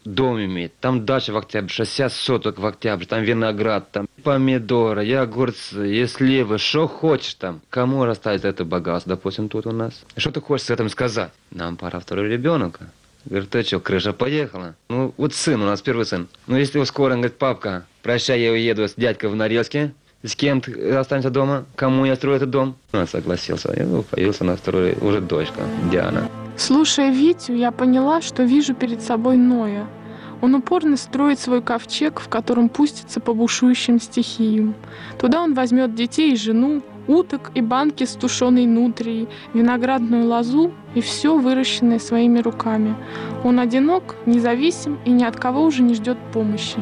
дом иметь. Там дача в Октябре, шестьдесят соток в Октябре, там виноград, там помидоры, и огурцы, и сливы, что хочешь там. Кому расставить это богатство, допустим, тут у нас? Что ты хочешь с этим сказать? Нам пора второй ребенок. Говорит, ты что, крыша поехала? Ну, вот сын у нас, первый сын. Ну, если его скоро, он говорит, папка, прощай, я уеду с дядькой в Норильске. С кем ты останешься дома? Кому я строю этот дом? Он согласился. И появился на второй уже дочка, Диана. Слушая Витю, я поняла, что вижу перед собой Ноя. Он упорно строит свой ковчег, в котором пустится по бушующим стихиям. Туда он возьмет детей и жену, уток и банки с тушеной нутрией, виноградную лозу и все выращенное своими руками. Он одинок, независим и ни от кого уже не ждет помощи.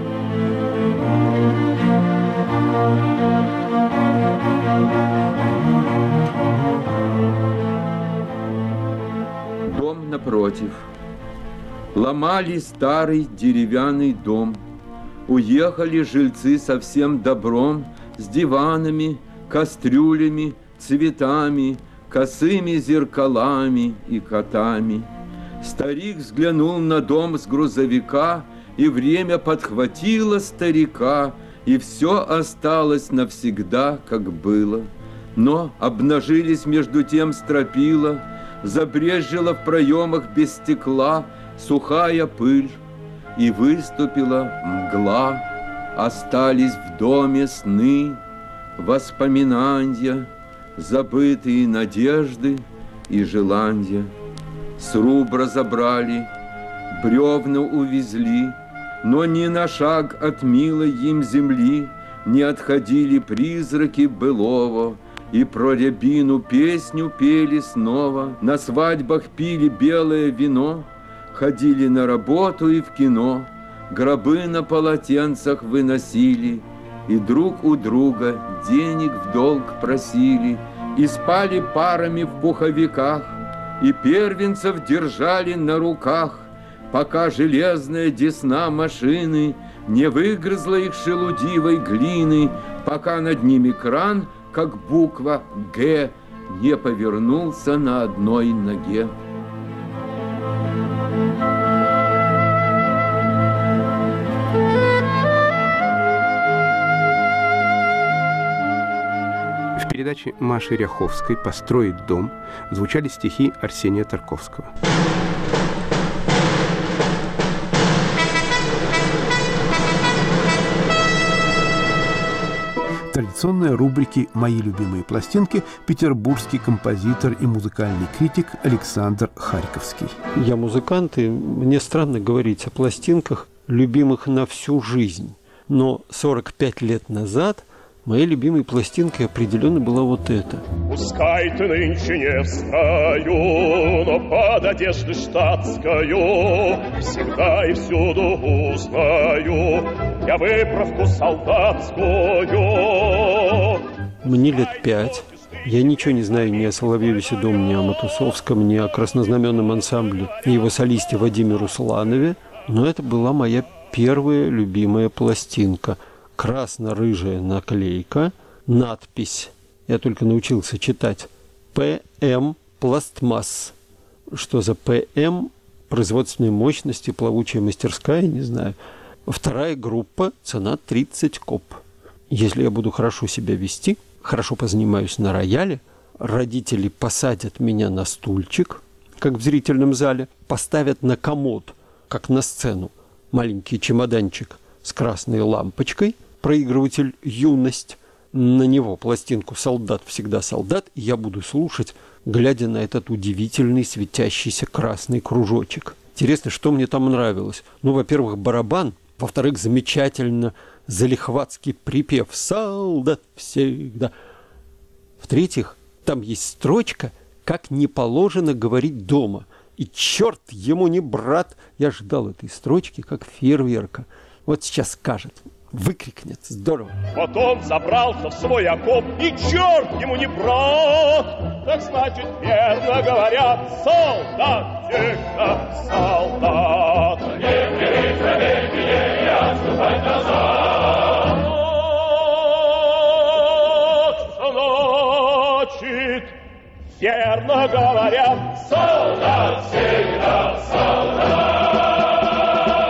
Дом напротив. Ломали старый деревянный дом. Уехали жильцы со всем добром, с диванами, кастрюлями, цветами, косыми зеркалами и котами. Старик взглянул на дом с грузовика, и время подхватило старика, и все осталось навсегда, как было. Но обнажились между тем стропила, забрезжила в проемах без стекла сухая пыль, и выступила мгла. Остались в доме сны, воспоминания, забытые надежды и желания. Сруб разобрали, бревна увезли, но ни на шаг от милой им земли не отходили призраки былого, и про рябину песню пели снова, на свадьбах пили белое вино, ходили на работу и в кино, гробы на полотенцах выносили, и друг у друга денег в долг просили, и спали парами в пуховиках, и первенцев держали на руках, пока железная десна машины не выгрызла их шелудивой глины, пока над ними кран, как буква «Г», не повернулся на одной ноге. В передаче Маши Ряховской «Построить дом» звучали стихи Арсения Тарковского. В традиционной рубрике «Мои любимые пластинки» петербургский композитор и музыкальный критик Александр Харьковский. Я музыкант, и мне странно говорить о пластинках, любимых на всю жизнь. Но сорок пять лет назад моей любимой пластинкой определенно была вот эта. Пускай ты нынче не в строю, но под одеждой штатскою всегда и всюду узнаю я выправку солдатскую. Мне лет пять. Я ничего не знаю ни о Соловьеве Седом, ни о Матусовском, ни о краснознаменном ансамбле, ни его солисте Вадиме Русланове. Но это была моя первая любимая пластинка. Красно-рыжая наклейка, надпись, я только научился читать, ПМ «Пластмасс». Что за ПМ? Производственные мощности, плавучая мастерская, не знаю. Вторая группа, цена тридцать коп. Если я буду хорошо себя вести, хорошо позанимаюсь на рояле, родители посадят меня на стульчик, как в зрительном зале, поставят на комод, как на сцену, маленький чемоданчик с красной лампочкой, проигрыватель «Юность», на него пластинку «Солдат всегда солдат», и я буду слушать, глядя на этот удивительный светящийся красный кружочек. Интересно, что мне там нравилось? Ну, во-первых, барабан, во-вторых, замечательно залихватский припев «Солдат всегда». В-третьих, там есть строчка «Как не положено говорить дома». И черт ему не брат, я ждал этой строчки, как фейерверка. Вот сейчас скажет, выкрикнет, здорово. Потом забрался в свой окоп, и черт ему не брат. Так значит, верно говорят, солдат всегда солдат. Не верить навеки, не отступать назад. Значит, верно говорят, солдат всегда солдат.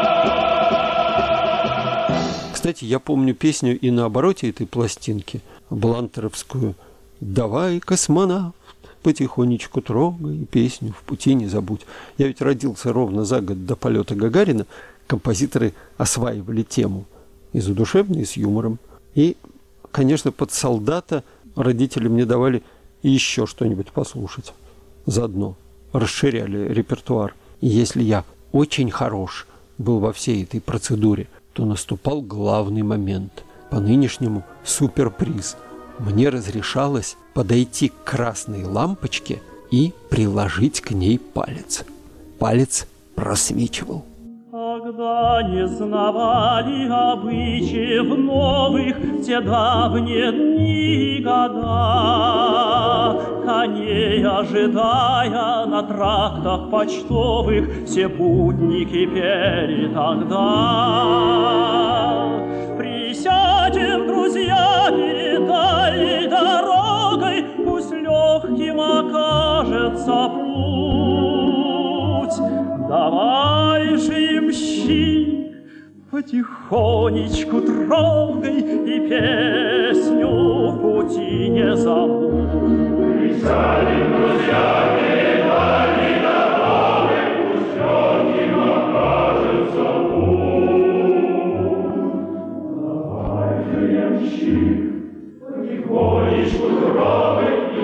Кстати, я помню песню и на обороте этой пластинки, блантеровскую. «Давай, космонавт, потихонечку трогай, песню в пути не забудь». Я ведь родился ровно за год до полета Гагарина. Композиторы осваивали тему и задушевно, и с юмором. И, конечно, под солдата родители мне давали еще что-нибудь послушать. Заодно расширяли репертуар. И если я очень хорош был во всей этой процедуре, то наступал главный момент. По-нынешнему суперприз. Мне разрешалось подойти к красной лампочке и приложить к ней палец. Палец просвечивал. Когда не знавали обычаев новых те давние дни и года, коней ожидая на трактах почтовых, все будни кипели тогда. Присядем, друзья, перед дальней дорогой, пусть легким окажется путь. Давай же, ямщик, потихонечку трогай и песню в пути не забудь. Присядем, друзья, перед дальней дорогой, пусть легким окажется путь. Давай же, ямщик, потихонечку трогай и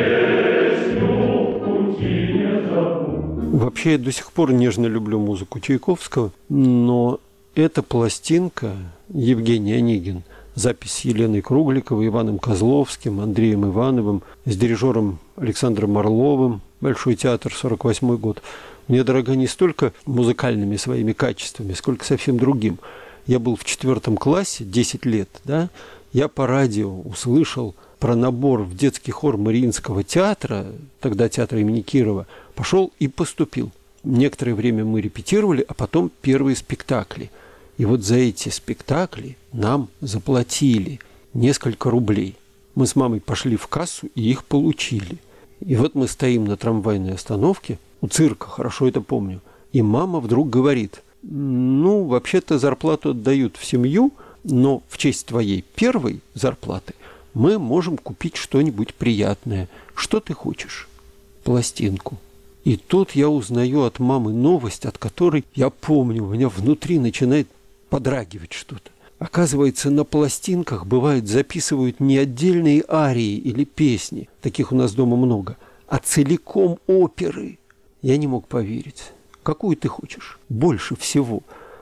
песню в пути не забудь. Вообще, я до сих пор нежно люблю музыку Чайковского, но эта пластинка Евгений Онегин, запись с Еленой Кругликовой, Иваном Козловским, Андреем Ивановым, с дирижером Александром Орловым, Большой театр, сорок восьмой год, мне дорога не столько музыкальными своими качествами, сколько совсем другим. Я был в четвертом классе, десять лет, да, я по радио услышал про набор в детский хор Мариинского театра, тогда театра имени Кирова, пошел и поступил. Некоторое время мы репетировали, а потом первые спектакли. И вот за эти спектакли нам заплатили несколько рублей. Мы с мамой пошли в кассу и их получили. И вот мы стоим на трамвайной остановке, у цирка, хорошо это помню, и мама вдруг говорит: ну, вообще-то зарплату отдают в семью, но в честь твоей первой зарплаты мы можем купить что-нибудь приятное. Что ты хочешь? Пластинку. И тут я узнаю от мамы новость, от которой, я помню, у меня внутри начинает подрагивать что-то. Оказывается, на пластинках, бывает, записывают не отдельные арии или песни, таких у нас дома много, а целиком оперы. Я не мог поверить. Какую ты хочешь? Больше всего.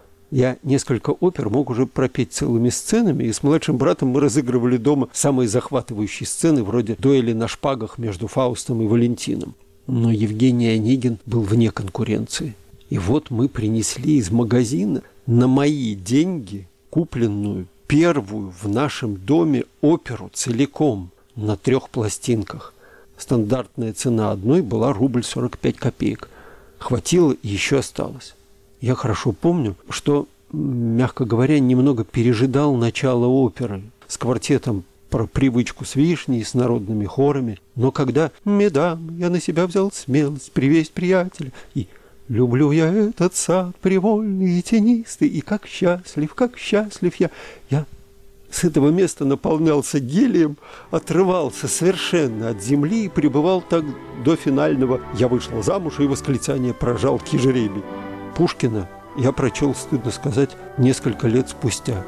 Я несколько опер мог уже пропеть целыми сценами, и с младшим братом мы разыгрывали дома самые захватывающие сцены, вроде дуэли на шпагах между Фаустом и Валентином. Но Евгений Онегин был вне конкуренции. И вот мы принесли из магазина на мои деньги купленную первую в нашем доме оперу целиком на трех пластинках. Стандартная цена одной была рубль сорок пять копеек. Хватило и еще осталось. Я хорошо помню, что, мягко говоря, немного пережидал начало оперы с квартетом про привычку с вишней, с народными хорами. Но когда «Медам, я на себя взял смелость привесть приятеля» и «Люблю я этот сад привольный и тенистый, и как счастлив, как счастлив я», я с этого места наполнялся гелием, отрывался совершенно от земли и пребывал так до финального «Я вышла замуж» и восклицания про жалкий жребий. Пушкина я прочел, стыдно сказать, несколько лет спустя.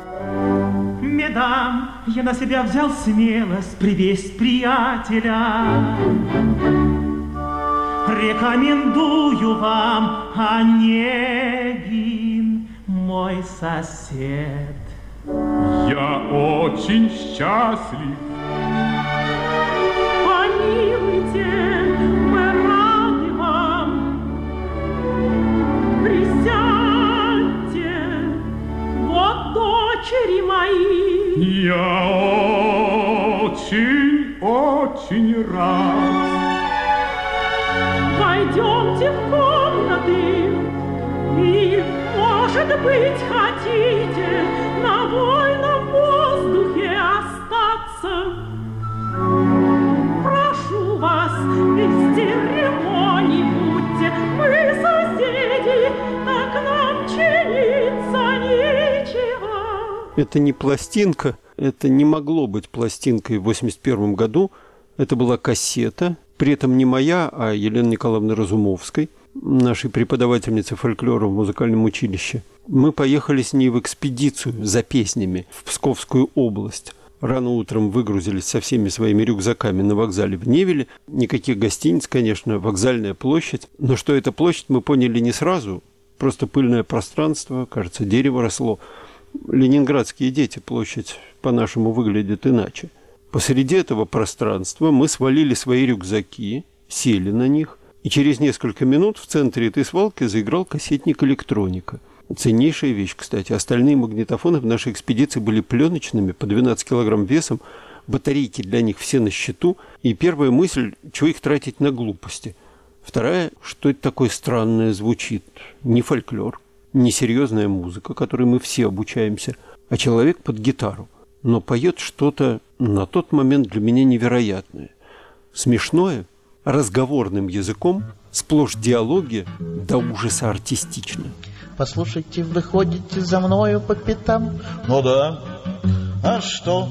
Медам, я на себя взял смелость привесть приятеля. Рекомендую вам Онегин, мой сосед. Я очень счастлив. Помилуйте, мы рады вам. Присядьте, вот дочери мои. Я очень, очень рад. Пойдемте в комнаты и, может быть, хотите на вольном воздухе остаться. Прошу вас, без церемоний будьте, мы соседи, так нам чиниться нечего. Это не пластинка, это не могло быть пластинкой в восемьдесят первом году. Это была кассета, при этом не моя, а Елены Николаевны Разумовской, нашей преподавательницы фольклора в музыкальном училище. Мы поехали с ней в экспедицию за песнями в Псковскую область. Рано утром выгрузились со всеми своими рюкзаками на вокзале в Невеле. Никаких гостиниц, конечно, вокзальная площадь. Но что это площадь, мы поняли не сразу. Просто пыльное пространство, кажется, дерево росло. Ленинградские дети, площадь по-нашему выглядит иначе. Посреди этого пространства мы свалили свои рюкзаки, сели на них, и через несколько минут в центре этой свалки заиграл кассетник «Электроника». Ценнейшая вещь, кстати. Остальные магнитофоны в нашей экспедиции были пленочными, по двенадцать килограмм весом, батарейки для них все на счету. И первая мысль, чего их тратить на глупости. Вторая, что это такое странное звучит. Не фольклор, не серьезная музыка, которой мы все обучаемся, а человек под гитару. Но поет что-то на тот момент для меня невероятное. Смешное, разговорным языком, сплошь диалоги, до ужаса артистичное. Послушайте, вы ходите за мною по пятам? Ну да. А что?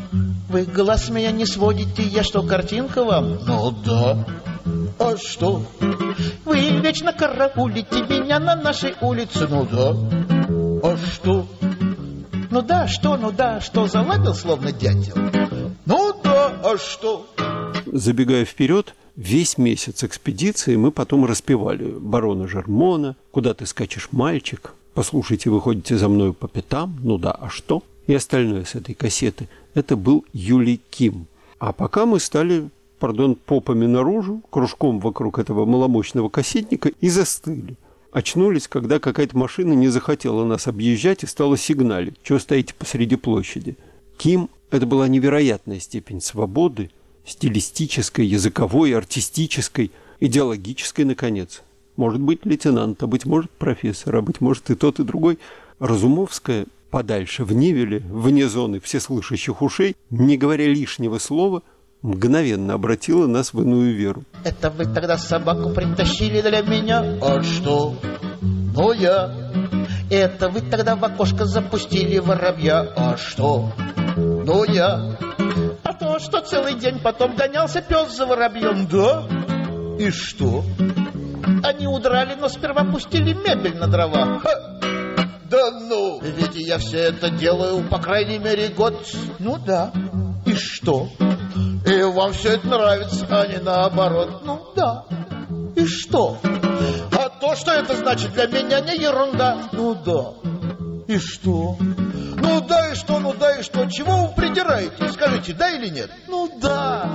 Вы глаз меня не сводите, я что, картинка вам? Ну да. А что? Вы вечно караулите меня на нашей улице? Ну да. А что? Ну да, что, ну да, что, заладил словно дятел? Ну да, а что? Забегая вперед, весь месяц экспедиции мы потом распевали барона Жермона, «Куда ты скачешь, мальчик?», «Послушайте, вы ходите за мною по пятам», «Ну да, а что?» и остальное с этой кассеты. Это был Юлий Ким. А пока мы стали, пардон, попами наружу, кружком вокруг этого маломощного кассетника и застыли. Очнулись, когда какая-то машина не захотела нас объезжать и стала сигналить. Чего стоите посреди площади? Ким – это была невероятная степень свободы, стилистической, языковой, артистической, идеологической, наконец. Может быть, лейтенант, а быть может, профессор, а быть может, и тот, и другой. Разумовская подальше, в Невеле, вне зоны всеслышащих ушей, не говоря лишнего слова, мгновенно обратила нас в иную веру. Это вы тогда собаку притащили для меня? А что? Ну я. Это вы тогда в окошко запустили воробья? А что? Ну я. А то, что целый день потом гонялся пес за воробьем, да? И что? Они удрали, но сперва пустили мебель на дрова. Ха! Да ну! Ведь я все это делаю, по крайней мере, год. Ну да. И что? И вам все это нравится, а не наоборот. Ну да. И что? А то, что это значит для меня, не ерунда. Ну да. И что? Ну да и что, ну да и что? Чего вы придираете? Скажите, да или нет? Ну да.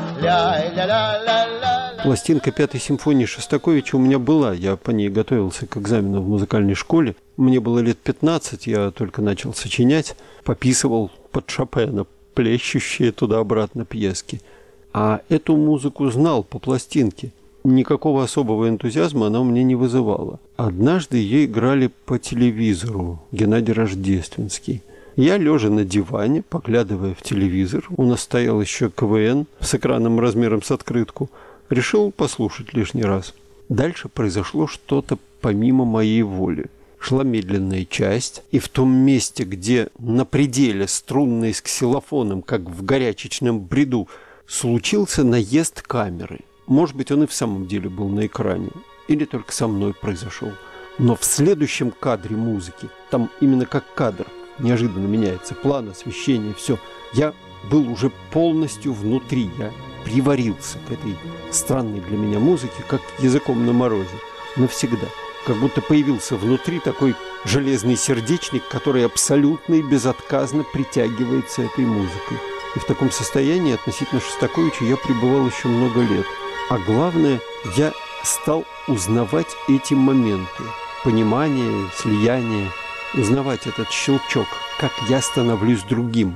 Ля-ля-ля-ля-ля. Пластинка пятой симфонии Шостаковича у меня была. Я по ней готовился к экзамену в музыкальной школе. Мне было лет пятнадцать, я только начал сочинять. Пописывал под Шопена плещущие туда-обратно пьески. А эту музыку знал по пластинке. Никакого особого энтузиазма она у меня не вызывала. Однажды ее играли по телевизору, Геннадий Рождественский. Я, лежа на диване, поглядывая в телевизор, у нас стоял еще КВН с экраном размером с открытку, решил послушать лишний раз. Дальше произошло что-то помимо моей воли. Шла медленная часть, и в том месте, где на пределе струнной с ксилофоном, как в горячечном бреду, случился наезд камеры. Может быть, он и в самом деле был на экране, или только со мной произошел. Но в следующем кадре музыки, там именно как кадр, неожиданно меняется план, освещение, все. Я был уже полностью внутри, я приварился к этой странной для меня музыке, как языком на морозе, навсегда. Как будто появился внутри такой железный сердечник, который абсолютно и безотказно притягивается этой музыкой. И в таком состоянии относительно Шостаковича я пребывал еще много лет. А главное, я стал узнавать эти моменты. Понимание, слияние, узнавать этот щелчок, как я становлюсь другим.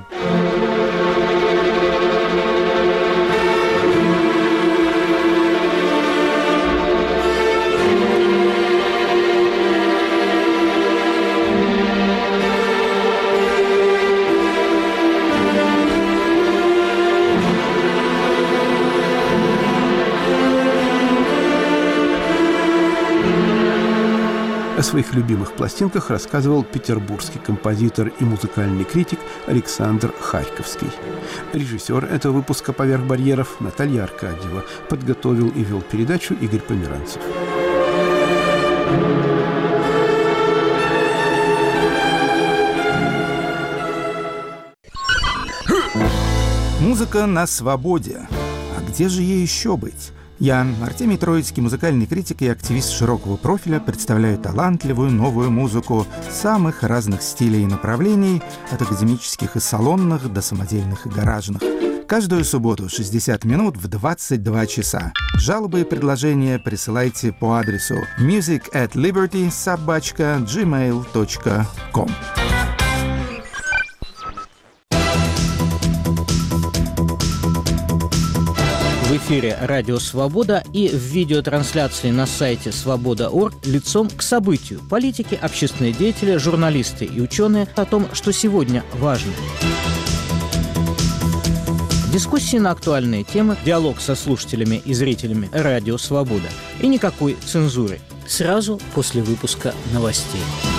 своих любимых пластинках рассказывал петербургский композитор и музыкальный критик Александр Харьковский. Режиссер этого выпуска «Поверх барьеров» Наталья Аркадьева. Подготовил и вел передачу Игорь Померанцев. Музыка на свободе. А где же ей еще быть? Я, Артемий Троицкий, музыкальный критик и активист широкого профиля, представляю талантливую новую музыку самых разных стилей и направлений, от академических и салонных до самодельных и гаражных. Каждую субботу шестьдесят минут в двадцать два часа. Жалобы и предложения присылайте по адресу music at liberty собака gmail точка com. В эфире «Радио Свобода» и в видеотрансляции на сайте свобода точка орг лицом к событию. Политики, общественные деятели, журналисты и ученые о том, что сегодня важно. Дискуссии на актуальные темы, диалог со слушателями и зрителями «Радио Свобода». И никакой цензуры. Сразу после выпуска новостей.